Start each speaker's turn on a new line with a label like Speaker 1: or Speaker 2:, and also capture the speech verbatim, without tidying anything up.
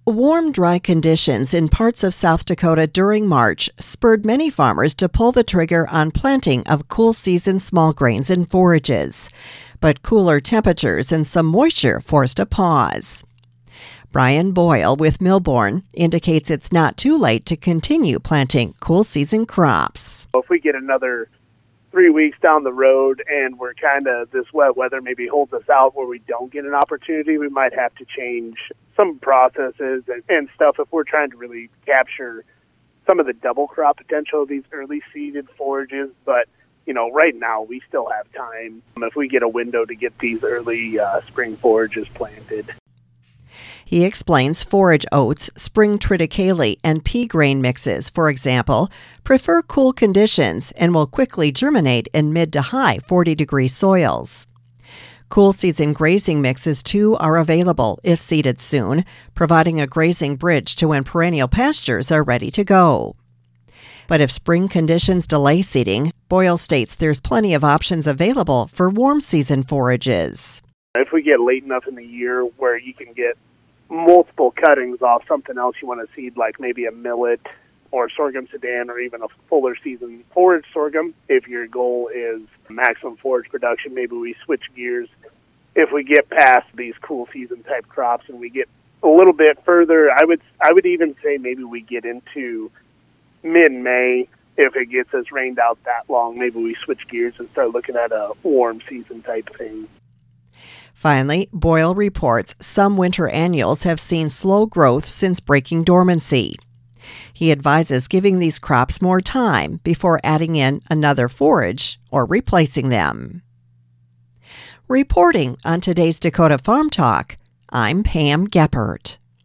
Speaker 1: Warm, dry conditions in parts of South Dakota during March spurred many farmers to pull the trigger on planting of cool season small grains and forages. But cooler temperatures and some moisture forced a pause. Brian Boyle with Millborn indicates it's not too late to continue planting cool season crops.
Speaker 2: If we get another three weeks down the road and we're kind of, this wet weather maybe holds us out where we don't get an opportunity, we might have to change some processes and, and stuff if we're trying to really capture some of the double crop potential of these early seeded forages. But, you know, right now we still have time if we get a window to get these early uh, spring forages planted.
Speaker 1: He explains forage oats, spring triticale, and pea grain mixes, for example, prefer cool conditions and will quickly germinate in mid to high forty-degree soils. Cool season grazing mixes, too, are available if seeded soon, providing a grazing bridge to when perennial pastures are ready to go. But if spring conditions delay seeding, Boyle states there's plenty of options available for warm season forages.
Speaker 2: If we get late enough in the year where you can get multiple cuttings off something else you want to seed, like maybe a millet or sorghum sudan or even a fuller season forage sorghum, if your goal is maximum forage production, maybe we switch gears. If we get past these cool season type crops and we get a little bit further, I would I would even say maybe we get into mid-May. If it gets us rained out that long, maybe we switch gears and start looking at a warm season type thing.
Speaker 1: Finally, Boyle reports some winter annuals have seen slow growth since breaking dormancy. He advises giving these crops more time before adding in another forage or replacing them. Reporting on today's Dakota Farm Talk, I'm Pam Geppert.